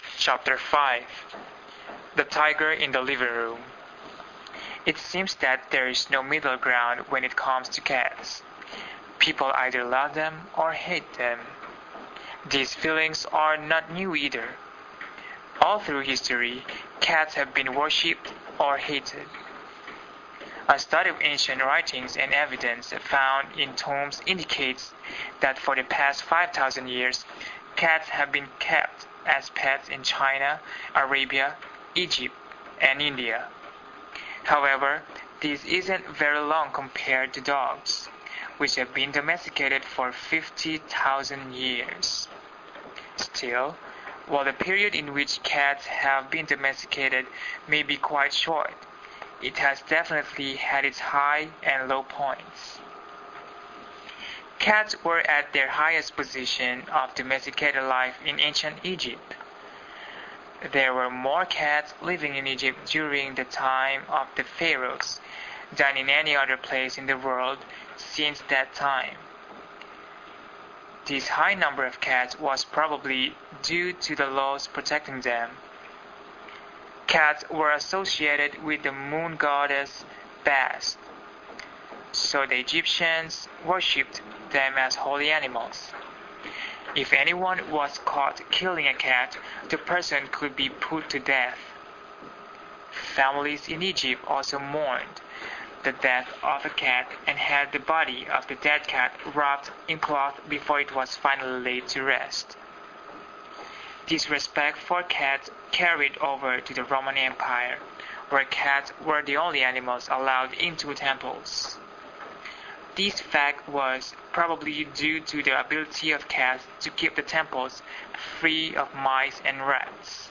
Chapter 5. The Tiger in the Living Room. It seems that there is no middle ground when it comes to cats. People either love them or hate them. These feelings are not new either. All through history, cats have been worshipped or hated. A study of ancient writings and evidence found in tombs indicates that for the past 5,000 years, cats have been kept as pets in China, Arabia, Egypt, and India. However, this isn't very long compared to dogs, which have been domesticated for 50,000 years. Still, while the period in which cats have been domesticated may be quite short, it has definitely had its high and low points. Cats were at their highest position of domesticated life in ancient Egypt. There were more cats living in Egypt during the time of the pharaohs than in any other place in the world since that time. This high number of cats was probably due to the laws protecting them. Cats were associated with the moon goddess Bast, so the Egyptians worshipped them as holy animals. If anyone was caught killing a cat, the person could be put to death. Families in Egypt also mourned the death of a cat and had the body of the dead cat wrapped in cloth before it was finally laid to rest. This respect for cats carried over to the Roman Empire, where cats were the only animals allowed into temples. This fact was probably due to the ability of cats to keep the temples free of mice and rats.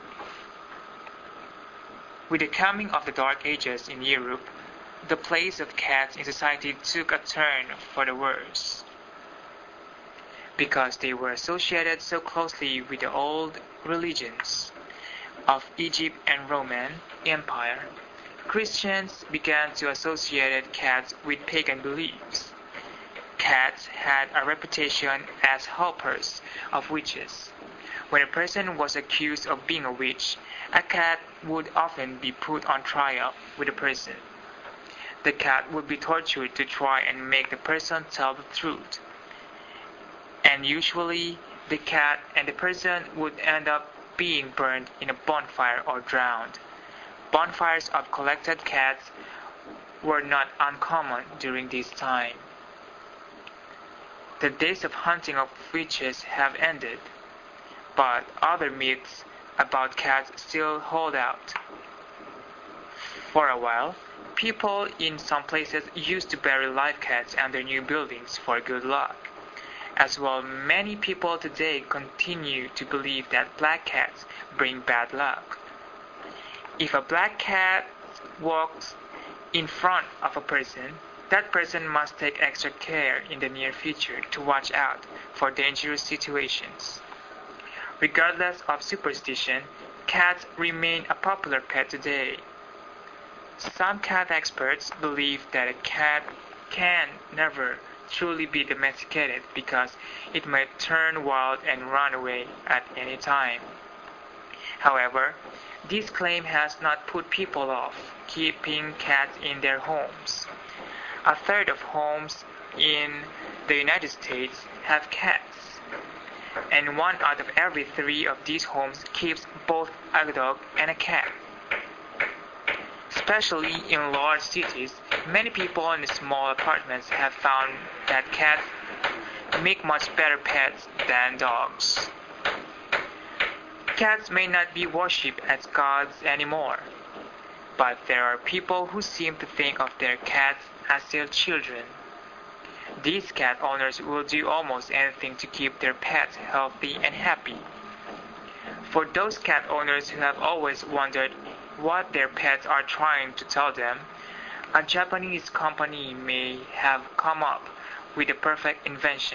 With the coming of the Dark Ages in Europe, the place of cats in society took a turn for the worse. Because they were associated so closely with the old religions of Egypt and Roman Empire, Christians began to associate cats with pagan beliefs. Cats had a reputation as helpers of witches. When a person was accused of being a witch, a cat would often be put on trial with the person. The cat would be tortured to try and make the person tell the truth. And usually, the cat and the person would end up being burned in a bonfire or drowned. Bonfires of collected cats were not uncommon during this time. The days of hunting of witches have ended, but other myths about cats still hold out. For a while, people in some places used to bury live cats under new buildings for good luck. As well, many people today continue to believe that black cats bring bad luck. If a black cat walks in front of a person, that person must take extra care in the near future to watch out for dangerous situations. Regardless of superstition, cats remain a popular pet today. Some cat experts believe that a cat can never truly be domesticated because it might turn wild and run away at any time. However, this claim has not put people off keeping cats in their homes. A third of homes in the United States have cats, and 1 out of every 3 of these homes keeps both a dog and a cat. Especially in large cities, many people in small apartments have found that cats make much better pets than dogs. Cats may not be worshipped as gods anymore, but there are people who seem to think of their cats as their children. These cat owners will do almost anything to keep their pets healthy and happy. For those cat owners who have always wondered what their pets are trying to tell them, a Japanese company may have come up with the perfect invention.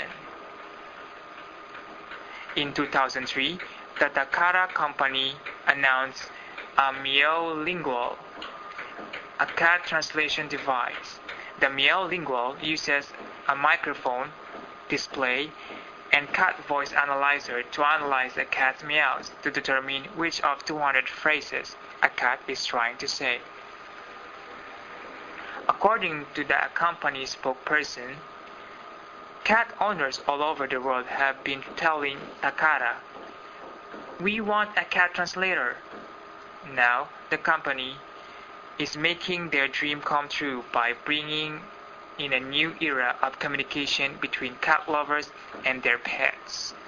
In 2003, the Takara company announced a Meowlingual, a cat translation device. The Meowlingual uses a microphone, display, and cat voice analyzer to analyze a cat's meows to determine which of 200 phrases a cat is trying to say. According to the company's spokesperson, cat owners all over the world have been telling Takara, "We want a cat translator." Now, the company is making their dream come true by bringing in a new era of communication between cat lovers and their pets.